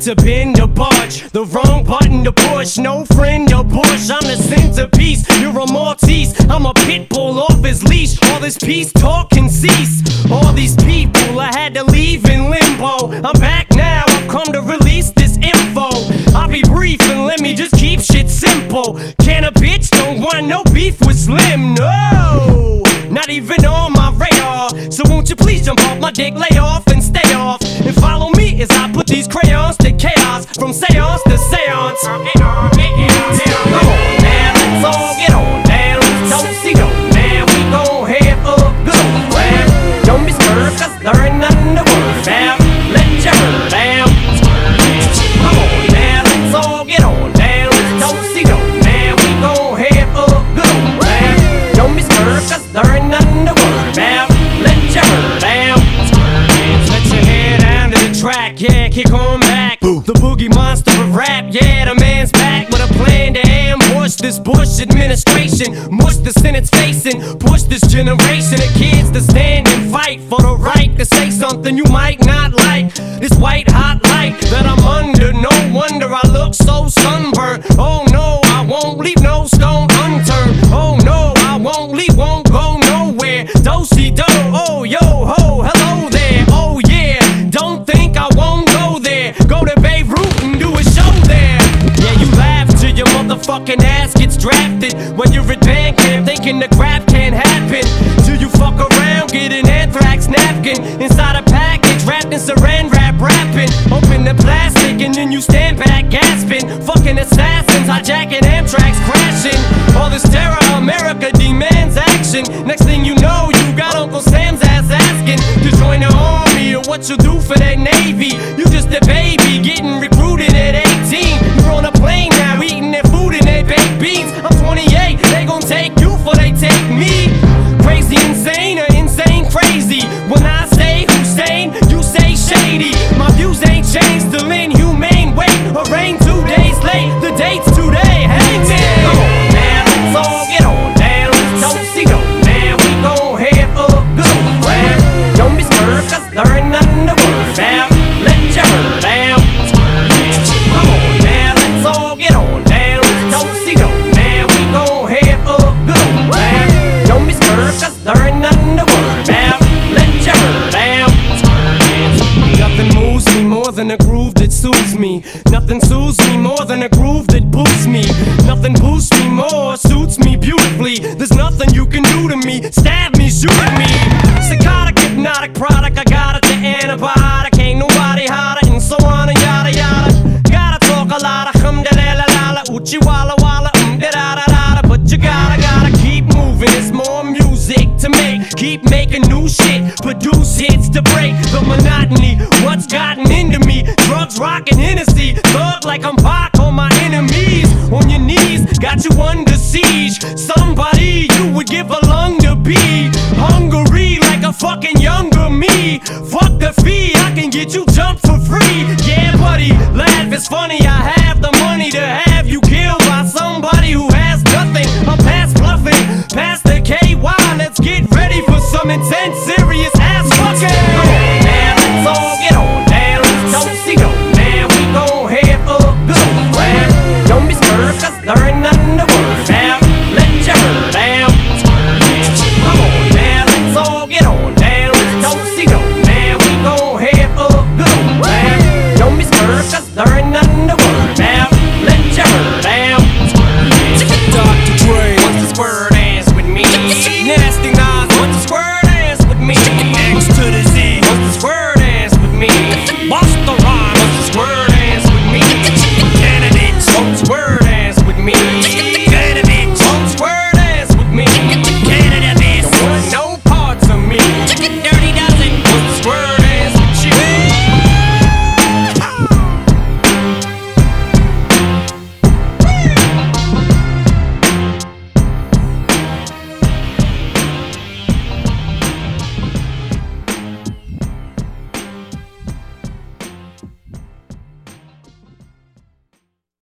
to bend or budge, the wrong button to push. No friend or bush, I'm the centerpiece. You're a Maltese, I'm a pit bull off his leash. All this peace talk can cease. All these people I had to leave in limbo. I'm back now, I've come to release this info. I'll be brief and let me just keep shit simple. Can a bitch don't want no beef with Slim? No, not even on my radar. So won't you please jump off my dick, lay off and stay off, and follow me as I put these crayons to chaos, from seance to seance. Come on now, let's all get on down. Don't see no man, we gon' have a good old laugh. Don't be scared, cause there ain't nothing to worry about. Let your hair down. Come on now, let's all get on down. Don't see no man, we gon' have a good old laugh. Don't be scared, cause there ain't nothing to worry about. Let your hair down. Let your hair down to the track, yeah, kick on back. The boogie monster of rap, yeah, the man's back with a plan to ambush this Bush administration, mush the Senate's facing, push this generation of kids to stand and fight for the right to say something you might not like. This white hot light that I'm under, no wonder I look so sunburned. Oh no, I won't leave no stone unturned. Oh no, I won't leave, won't go nowhere. Do-si-do, oh yo ho, hello there. Oh yeah, don't think I won't go there. Go to Beirut and do a show there. Yeah, you laugh till your motherfucking ass gets drafted when you're at band camp thinking the crap can't happen. Till you fuck around, get an anthrax napkin inside a package wrapped in saran wrap wrapping. Open the plastic and then you stand back gasping. Fucking assassins hijacking Amtrak's crashing. All this terror, America demands action. Next thing you know, you got Uncle Sam's ass asking to join the army or what you do for that Navy. You just a baby getting recruited at 18. You're on a plane now eating their food and their baked beans. I'm 28, they gon' take you for they take me. Crazy insane or insane crazy. When I say Hussein, you say shady. My views ain't changed, still inhumane. Wait, or rain 2 days late, the date's today. Hey man, come on now, let's all get on down. Don't see no man, we gon' have a good old laugh. Don't be scared, cause there ain't nothing to worry about. Let your hair down. Come on now, let's all get on down. Don't see no man, we gon' have a good old laugh. Don't be scared, cause there ain't nothing to worry about. Let your hair down. Nothing moves me more than a groove that soothes me. Nothing soothes me more than a groove that boosts me. Nothing boosts me more, suits me beautifully. There's nothing you can do to me. Stab me, shoot me. Psychotic, hypnotic product, I got it, the antibiotic. Ain't nobody hotter, and so on and yada yada. Gotta talk a lot of hum-da-la-la-la-la, oochie-walla-walla, da-da-da-da-da. But you gotta keep moving, there's more music to make. Keep making new shit, produce hits to break the monotony. What's gotten into me? Drugs, rock, and Hennessy. Thug like I'm Pac on my enemies. On your knees, got you under siege. Somebody you would give a lung to be. Hungry like a fucking younger me. Fuck the fee, I can get you jumped for free. Yeah, buddy, laugh, it's funny. I have the money to have you killed by somebody who has nothing. I'm past bluffing, past the KY. Let's get ready for some intensive